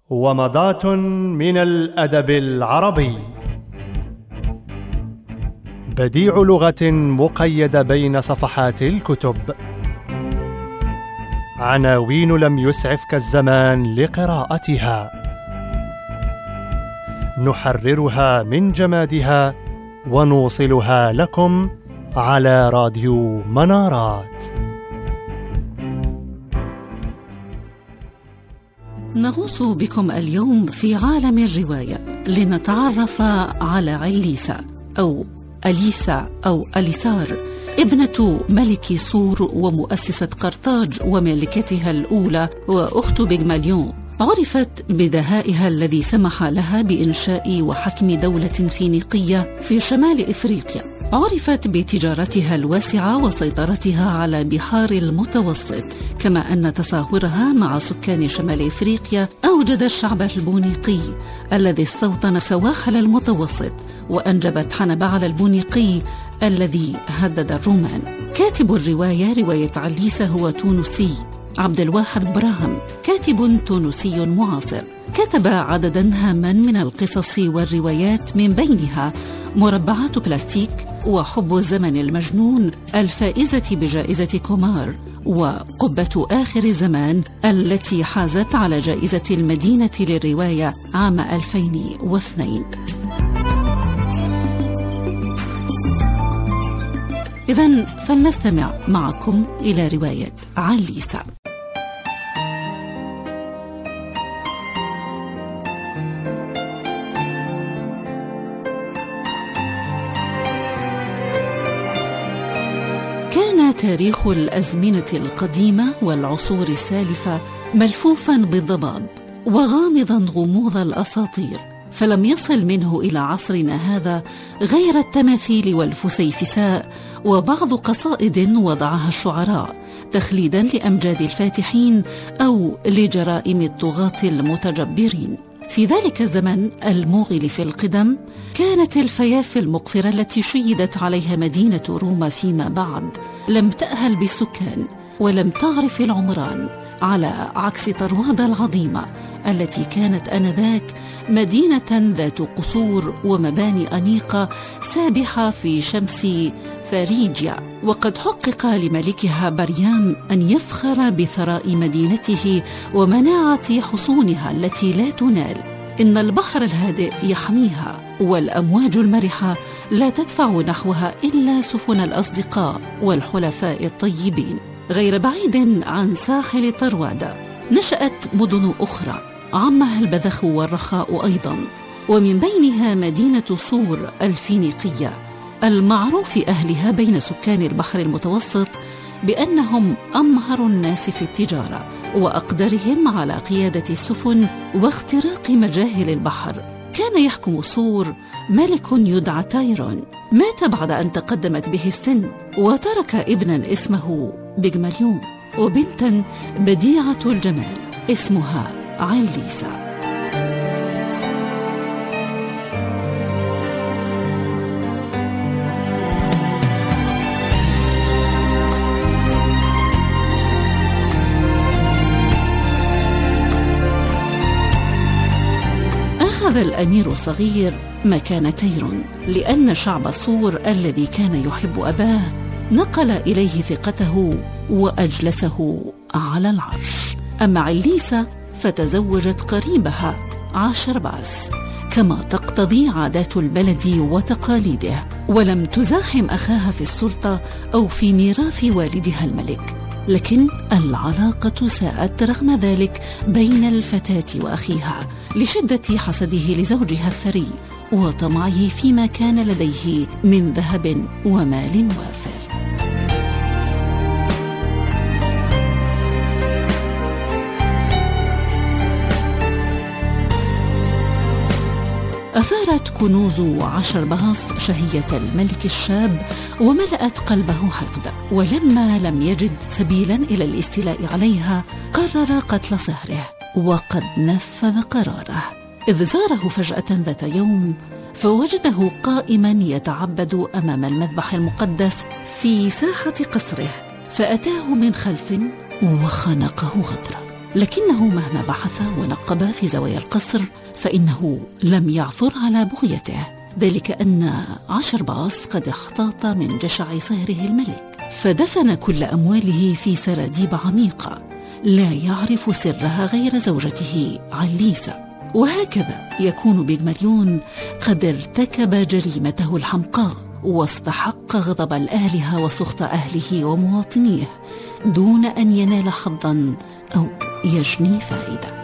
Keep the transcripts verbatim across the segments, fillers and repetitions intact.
ومضات من الأدب العربي. بديع لغة مقيد بين صفحات الكتب. عناوين لم يسعفك الزمان لقراءتها. نحررها من جمادها ونوصلها لكم على راديو منارات. نغوص بكم اليوم في عالم الرواية لنتعرف على عليسة أو أليسا أو أليسار، ابنة ملك صور ومؤسسة قرطاج وملكتها الأولى وأخت بيغماليون. عرفت بدهائها الذي سمح لها بإنشاء وحكم دولة فينيقية في شمال إفريقيا. عرفت بتجارتها الواسعة وسيطرتها على بحار المتوسط، كما أن تصاهرها مع سكان شمال إفريقيا أوجد الشعب البونيقي الذي استوطن سواحل المتوسط، وأنجبت حنبعل البونيقي الذي هدد الرومان. كاتب الرواية رواية عليسة هو تونسي، عبد الواحد براهم، كاتب تونسي معاصر. كتب عددا هاما من القصص والروايات، من بينها مربعات بلاستيك، وحب الزمن المجنون الفائزة بجائزة كومار، وقبة آخر الزمان التي حازت على جائزة المدينة للرواية عام ألفين واثنين. إذن فلنستمع معكم إلى رواية عليسة. كان تاريخ الأزمنة القديمة والعصور السالفة ملفوفا بالضباب وغامضا غموض الأساطير، فلم يصل منه إلى عصرنا هذا غير التماثيل والفسيفساء وبعض قصائد وضعها الشعراء تخليدا لأمجاد الفاتحين أو لجرائم الطغاة المتجبرين. في ذلك الزمن الموغل في القدم كانت الفيافي المقفرة التي شيدت عليها مدينة روما فيما بعد لم تأهل بالسكان ولم تعرف العمران، على عكس طروادة العظيمة التي كانت آنذاك مدينة ذات قصور ومباني أنيقة سابحة في شمس فاريجيا. وقد حقق لملكها بريام أن يفخر بثراء مدينته ومناعة حصونها التي لا تنال. إن البحر الهادئ يحميها، والأمواج المرحة لا تدفع نحوها إلا سفن الأصدقاء والحلفاء الطيبين. غير بعيد عن ساحل طروادة نشأت مدن أخرى عمها البذخ والرخاء أيضا، ومن بينها مدينة صور الفينيقية، المعروف أهلها بين سكان البحر المتوسط بأنهم أمهر الناس في التجارة وأقدرهم على قيادة السفن واختراق مجاهل البحر. كان يحكم صور ملك يدعى تايرون، مات بعد أن تقدمت به السن، وترك ابنا اسمه بيغماليون وبنتا بديعة الجمال اسمها عليسة. أخذ الأمير الصغير مكان تايرون، لأن شعب صور الذي كان يحب أباه نقل إليه ثقته وأجلسه على العرش. أما عليسة فتزوجت قريبها عاشرباس كما تقتضي عادات البلد وتقاليده، ولم تزاحم أخاها في السلطة أو في ميراث والدها الملك. لكن العلاقة ساءت رغم ذلك بين الفتاة وأخيها لشدة حسده لزوجها الثري وطمعه فيما كان لديه من ذهب ومال وافر. أثارت كنوز عشرباس شهية الملك الشاب وملأت قلبه حقدا، ولما لم يجد سبيلا إلى الاستيلاء عليها قرر قتل صهره، وقد نفذ قراره، إذ زاره فجأة ذات يوم فوجده قائما يتعبد أمام المذبح المقدس في ساحة قصره، فأتاه من خلف وخنقه غدرا. لكنه مهما بحث ونقب في زوايا القصر فإنه لم يعثر على بغيته، ذلك أن عشرباس قد اختاط من جشع صهره الملك، فدفن كل أمواله في سراديب عميقة لا يعرف سرها غير زوجته عليسة. وهكذا يكون بيغماليون قد ارتكب جريمته الحمقاء واستحق غضب الآلهة وسخط أهله ومواطنيه دون أن ينال حظا أو يجني فائدة.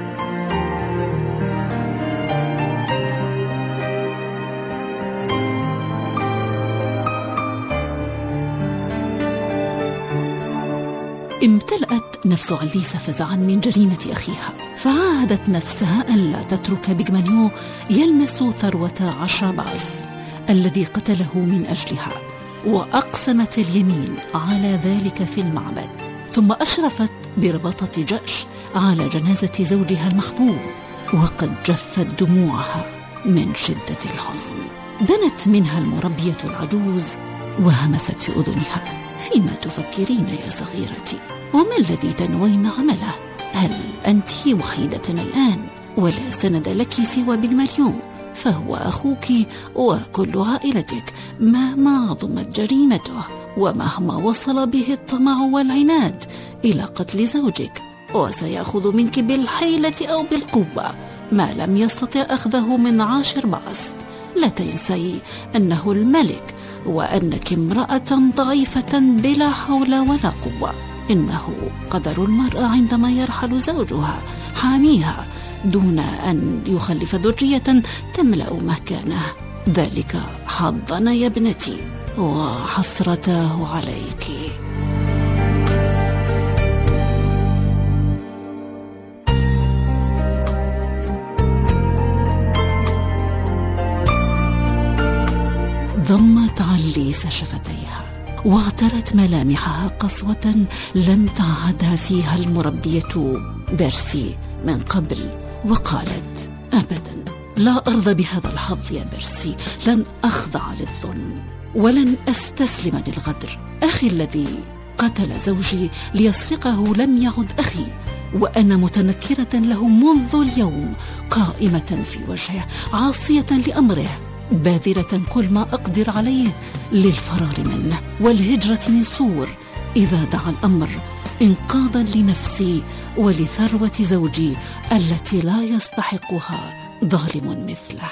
امتلأت نفس عليسة فزعا من جريمة أخيها، فعاهدت نفسها أن لا تترك بيغماليون يلمس ثروة عشرباس الذي قتله من أجلها، وأقسمت اليمين على ذلك في المعبد. ثم أشرفت برباطة جأش على جنازة زوجها المحبوب وقد جفت دموعها من شدة الحزن. دنت منها المربية العجوز وهمست في أذنها: فيما تفكرين يا صغيرتي؟ وما الذي تنوين عمله؟ هل أنت وحيدة الآن ولا سند لك سوى بيغماليون؟ فهو أخوك وكل عائلتك مهما عظمت جريمته ومهما وصل به الطمع والعناد إلى قتل زوجك، وسيأخذ منك بالحيلة أو بالقوة ما لم يستطع أخذه من عشرباس. لا تنسي أنه الملك وأنك امرأة ضعيفة بلا حول ولا قوة. إنه قدر المرأة عندما يرحل زوجها حاميها دون أن يخلف ذرية تملأ مكانه. ذلك حظنا يا ابنتي وحسرته عليك. ضمت عليسة شفتيها واغترت ملامحها قسوة لم تعهدها فيها المربية بيرسي من قبل، وقالت: أبدا لا أرضى بهذا الحظ يا بيرسي، لن أخضع للظلم ولن أستسلم للغدر. أخي الذي قتل زوجي ليسرقه لم يعد أخي، وأنا متنكرة له منذ اليوم، قائمة في وجهه عاصية لأمره، باذلة كل ما أقدر عليه للفرار منه والهجرة من سور إذا دعا الأمر، إنقاذا لنفسي ولثروة زوجي التي لا يستحقها ظالم مثله.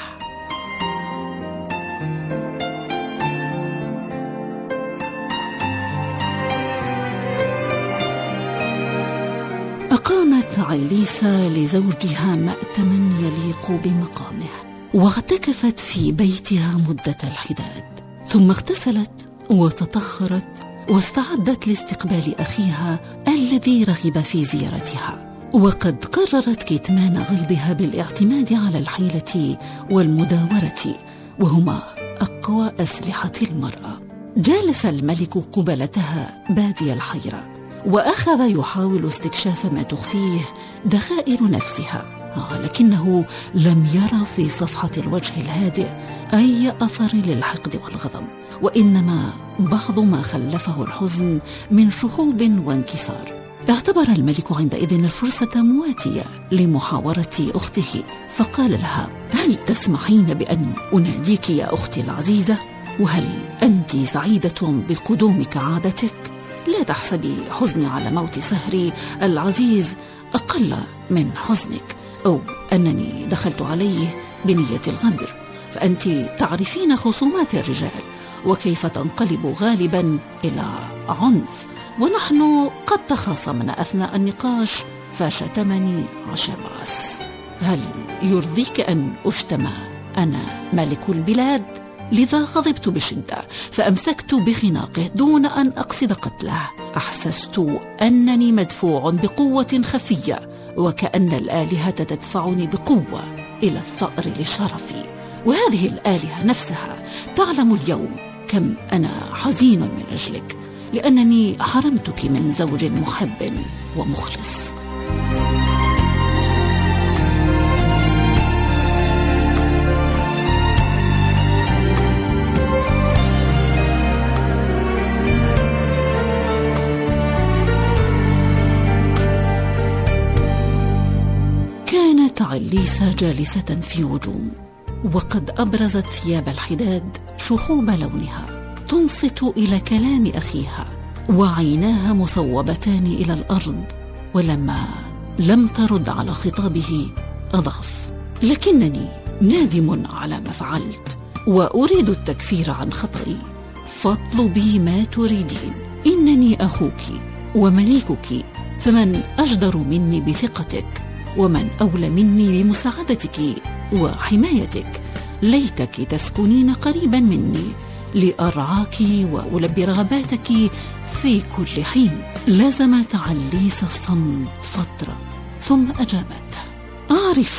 أقامت عليسة لزوجها مأتما يليق بمقامه، واعتكفت في بيتها مدة الحداد، ثم اغتسلت وتطهرت واستعدت لاستقبال أخيها الذي رغب في زيارتها. وقد قررت كتمان غيظها بالاعتماد على الحيلة والمداورة، وهما أقوى أسلحة المرأة. جالس الملك قبلتها بادي الحيرة، وأخذ يحاول استكشاف ما تخفيه ذخائر نفسها، لكنه لم يرى في صفحة الوجه الهادئ أي أثر للحقد والغضب، وإنما بعض ما خلفه الحزن من شحوب وانكسار. اعتبر الملك عندئذ الفرصة مواتية لمحاورة أخته، فقال لها: هل تسمحين بأن أناديك يا أختي العزيزة؟ وهل أنت سعيدة بقدوم كعادتك؟ لا تحسبي حزني على موت سهري العزيز أقل من حزنك، أو أنني دخلت عليه بنية الغدر، فأنت تعرفين خصومات الرجال وكيف تنقلب غالبا إلى عنف، ونحن قد تخاصمنا أثناء النقاش فشتمني عشرباس. هل يرضيك أن أشتم أنا ملك البلاد؟ لذا غضبت بشدة فأمسكت بخناقه دون أن أقصد قتله. أحسست أنني مدفوع بقوة خفية، وكأن الآلهة تدفعني بقوة إلى الثأر لشرفي، وهذه الآلهة نفسها تعلم اليوم كم أنا حزين من أجلك، لأنني حرمتك من زوج محب ومخلص. عليسة جالسة في وجوم، وقد أبرزت ثياب الحداد شحوب لونها تنصت إلى كلام أخيها، وعيناها مصوبتان إلى الأرض. ولما لم ترد على خطابه أضاف: لكنني نادم على ما فعلت وأريد التكفير عن خطئي، فاطلبي ما تريدين، إنني أخوك ومليكك، فمن أجدر مني بثقتك ومن أولى مني بمساعدتك وحمايتك. ليتك تسكنين قريبا مني لأرعاك وألبي رغباتك في كل حين. لزمت عليسة الصمت فترة ثم أجابته: أعرف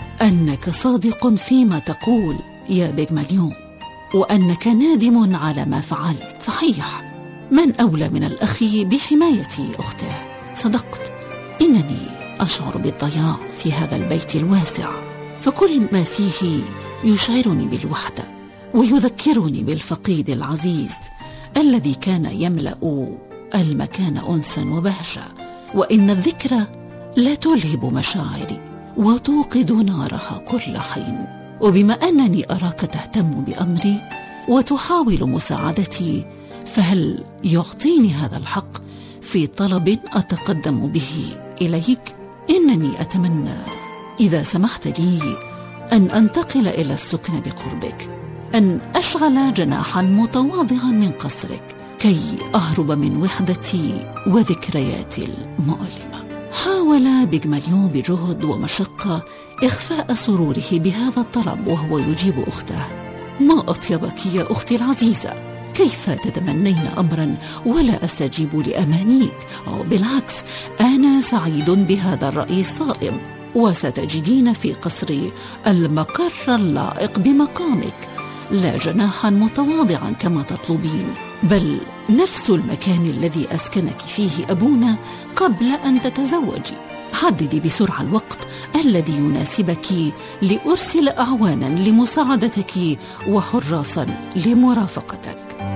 أنك صادق فيما تقول يا بيغماليون، وأنك نادم على ما فعلت. صحيح، من أولى من الأخ بحماية أخته؟ صدقت، إنني أشعر بالضياع في هذا البيت الواسع، فكل ما فيه يشعرني بالوحدة ويذكرني بالفقيد العزيز الذي كان يملأ المكان أنسا وبهجة. وإن الذكرى لا تلهب مشاعري وتوقد نارها كل حين. وبما أنني أراك تهتم بأمري وتحاول مساعدتي، فهل يعطيني هذا الحق في طلب أتقدم به إليك؟ إنني أتمنى إذا سمحت لي أن أنتقل إلى السكن بقربك، أن أشغل جناحا متواضعا من قصرك كي أهرب من وحدتي وذكرياتي المؤلمة. حاول بيغماليون بجهد ومشقة إخفاء سروره بهذا الطلب وهو يجيب أخته: ما أطيبك يا أختي العزيزة، كيف تتمنين أمرا ولا أستجيب لأمانيك؟ أو بالعكس، أنا سعيد بهذا الرأي الصائب، وستجدين في قصري المقر اللائق بمقامك، لا جناحا متواضعا كما تطلبين، بل نفس المكان الذي أسكنك فيه أبونا قبل أن تتزوجي. حددي بسرعة الوقت الذي يناسبك لأرسل أعوانا لمساعدتك وحراسا لمرافقتك.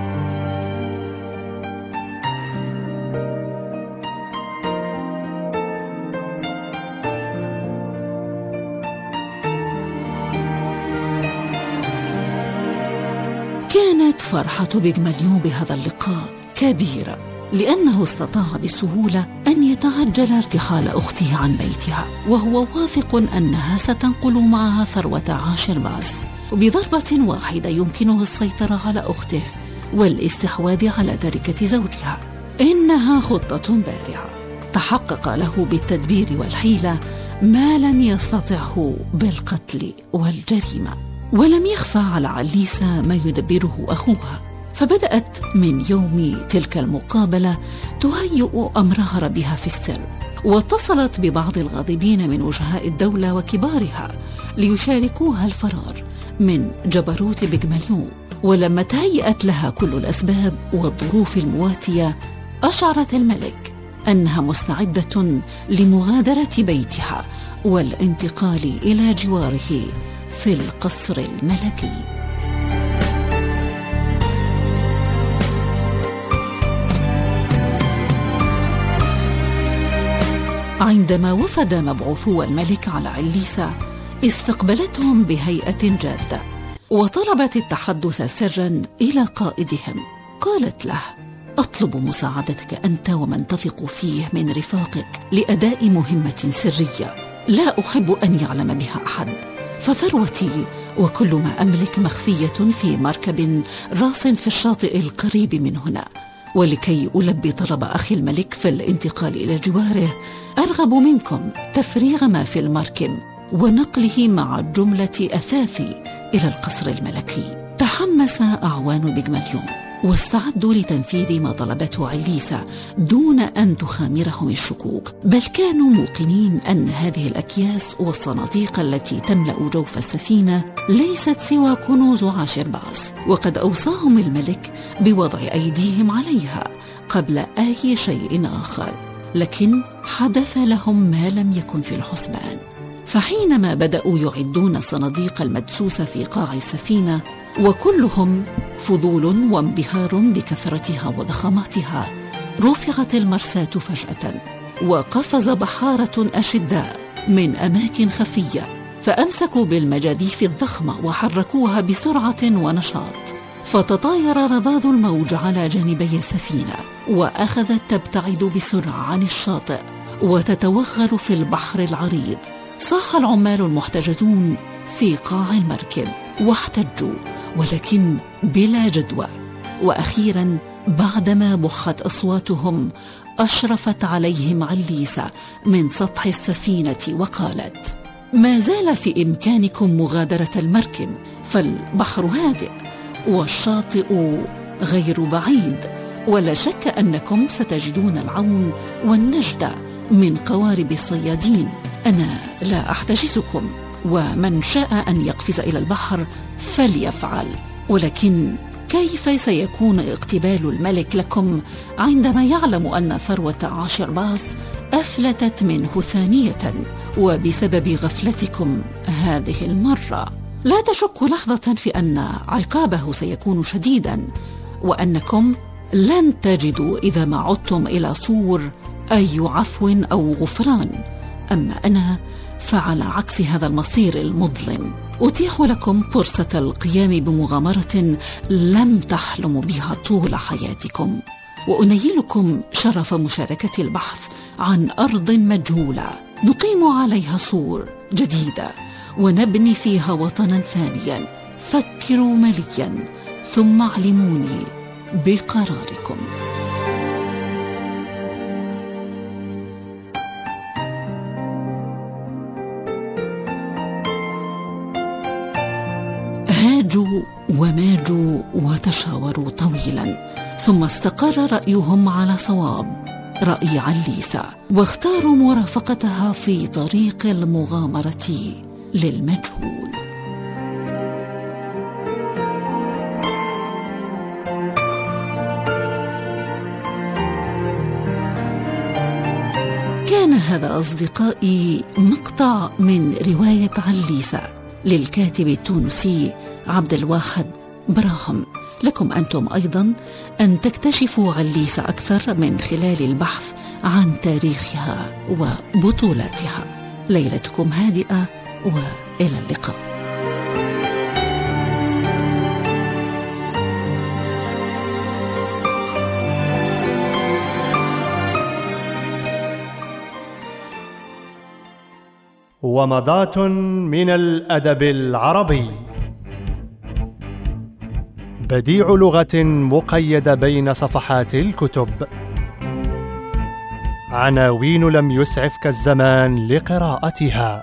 كانت فرحة بيغماليون بهذا اللقاء كبيرة، لأنه استطاع بسهولة أن يتعجل ارتحال أخته عن بيتها، وهو واثق أنها ستنقل معها ثروة عاشرباس، وبضربة واحدة يمكنه السيطرة على أخته والاستحواذ على تركة زوجها. إنها خطة بارعة تحقق له بالتدبير والحيلة ما لم يستطعه بالقتل والجريمة. ولم يخفى على عليسة ما يدبره أخوها، فبدأت من يوم تلك المقابلة تهيئ أمر هربها في السر، واتصلت ببعض الغاضبين من وجهاء الدولة وكبارها ليشاركوها الفرار من جبروت بيغماليون. ولما تهيأت لها كل الأسباب والظروف المواتية، أشعرت الملك أنها مستعدة لمغادرة بيتها والانتقال إلى جواره في القصر الملكي. عندما وفد مبعوثو الملك على عليسة، استقبلتهم بهيئة جادة وطلبت التحدث سرا إلى قائدهم. قالت له: أطلب مساعدتك أنت ومن تثق فيه من رفاقك لأداء مهمة سرية لا أحب أن يعلم بها أحد، فثروتي وكل ما أملك مخفية في مركب راس في الشاطئ القريب من هنا، ولكي ألبي طلب أخي الملك في الانتقال إلى جواره، أرغب منكم تفريغ ما في المركب ونقله مع جملة أثاثي إلى القصر الملكي. تحمس أعوان بيغماليون واستعدوا لتنفيذ ما طلبته عليسة دون أن تخامرهم الشكوك، بل كانوا موقنين أن هذه الأكياس والصناديق التي تملأ جوف السفينة ليست سوى كنوز عاشرباس، وقد أوصاهم الملك بوضع أيديهم عليها قبل أي شيء آخر. لكن حدث لهم ما لم يكن في الحسبان، فحينما بدأوا يعدون الصناديق المدسوسة في قاع السفينة وكلهم فضول وانبهار بكثرتها وضخامتها، رفعت المرساة فجأة وقفز بحارة أشداء من أماكن خفية فأمسكوا بالمجاديف الضخمة وحركوها بسرعة ونشاط، فتطاير رذاذ الموج على جانبي السفينة، وأخذت تبتعد بسرعة عن الشاطئ وتتوغل في البحر العريض. صاح العمال المحتجزون في قاع المركب واحتجوا، ولكن بلا جدوى. وأخيراً بعدما بخت أصواتهم أشرفت عليهم عليسة من سطح السفينة وقالت: ما زال في إمكانكم مغادرة المركب، فالبحر هادئ والشاطئ غير بعيد، ولا شك أنكم ستجدون العون والنجدة من قوارب الصيادين. أنا لا أحتجزكم، ومن شاء أن يقفز إلى البحر فليفعل، ولكن كيف سيكون اقتبال الملك لكم عندما يعلم أن ثروة عاشرباس أفلتت منه ثانية وبسبب غفلتكم هذه المرة؟ لا تشك لحظة في أن عقابه سيكون شديدا، وأنكم لن تجدوا إذا ما عدتم إلى صور أي عفو أو غفران. أما أنا فعلى عكس هذا المصير المظلم أتيح لكم فرصة القيام بمغامرة لم تحلموا بها طول حياتكم، وأنيلكم شرف مشاركة البحث عن أرض مجهولة نقيم عليها صور جديدة ونبني فيها وطنا ثانيا. فكروا مليا ثم علموني بقراركم. هاجوا وماجوا وتشاوروا طويلا، ثم استقر رأيهم على صواب، رأي عليسة، واختاروا مرافقتها في طريق المغامرة للمجهول. كان هذا أصدقائي مقطع من رواية عليسة للكاتب التونسي عبد الواحد براهم. لكم أنتم أيضا أن تكتشفوا عليسة أكثر من خلال البحث عن تاريخها وبطولاتها. ليلتكم هادئة وإلى اللقاء. ومضات من الأدب العربي. بديع لغة مقيدة بين صفحات الكتب. عناوين لم يسعفك الزمان لقراءتها.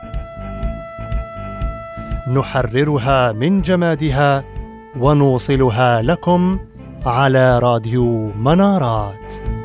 نحررها من جمادها ونوصلها لكم على راديو منارات.